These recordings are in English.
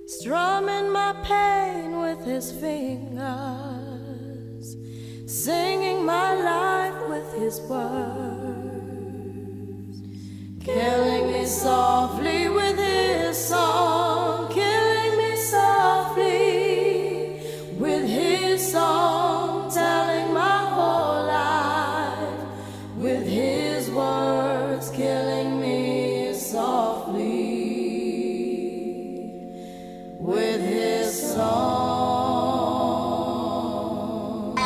strumming my pain with his fingers, singing my life with his words, killing me softly with his song, killing me softly with his song, telling my whole life with his words, killing me softly with his song.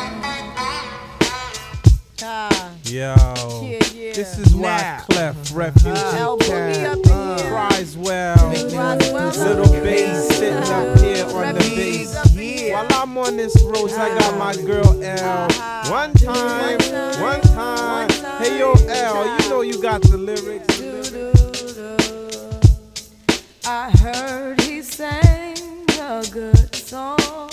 Yo, this is why Clef Refugee Cat cries well. Little bass sitting up here on the bass. While I'm on this road, I got my girl L. One time. Hey yo L, you know you got the lyrics. I heard he sang a good song.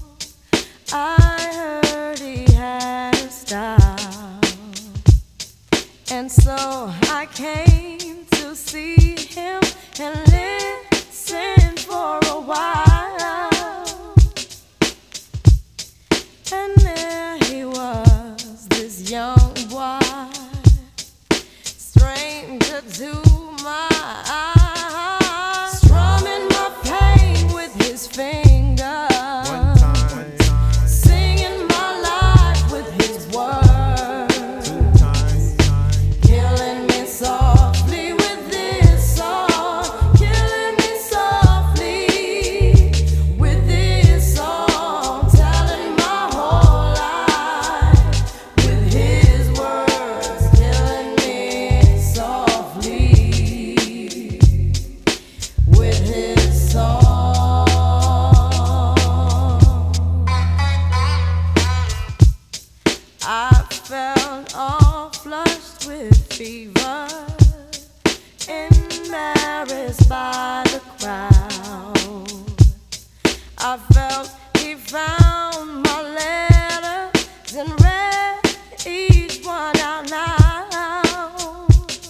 I heard he had a style, and so I came to see him and listen for a while. And there he was, this young boy, stranger to my eyes, strumming my pain with his fingers, singing my life with his words, killing me softly with this song, killing me softly with this song, telling my whole life with his words, killing me softly with his song. I felt all flushed with fever, embarrassed by the crowd. I felt he found my letters and read each one out loud.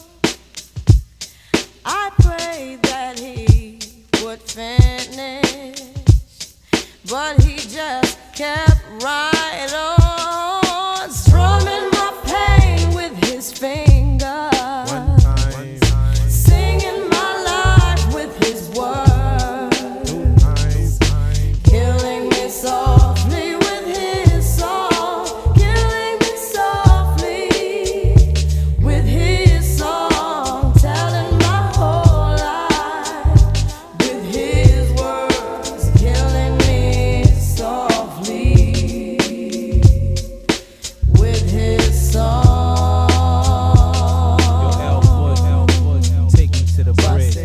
I prayed that he would finish, but he just kept right on, strumming my pain with his fingers, singing my life with his words, killing me softly with his song, killing me softly with his song, telling my whole life with his words, killing me softly with his song. Take me to the bridge.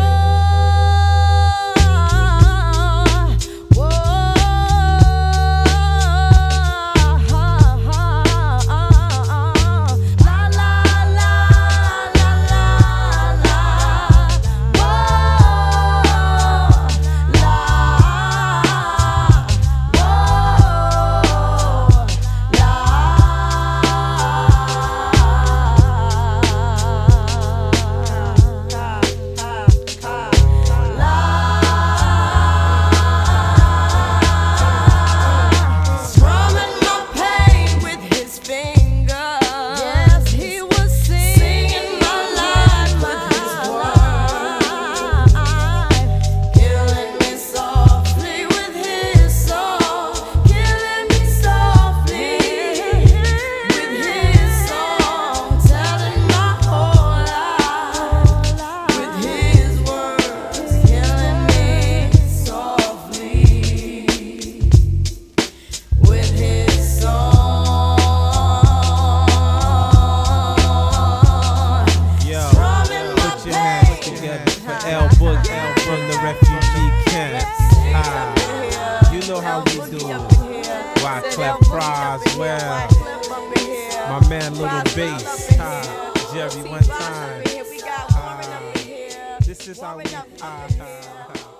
Strumming my pain with his fingers. Yes, he was singing my life with his words, killing me softly with his song, killing me softly with his song, telling my whole life with his words, killing me softly with his song. Yo, Strumming my put your hands pain. together for L Book from the refugee camp. You know how we do. Why Clef cries well. My man Little Bass. Jerry, one time. This is how we.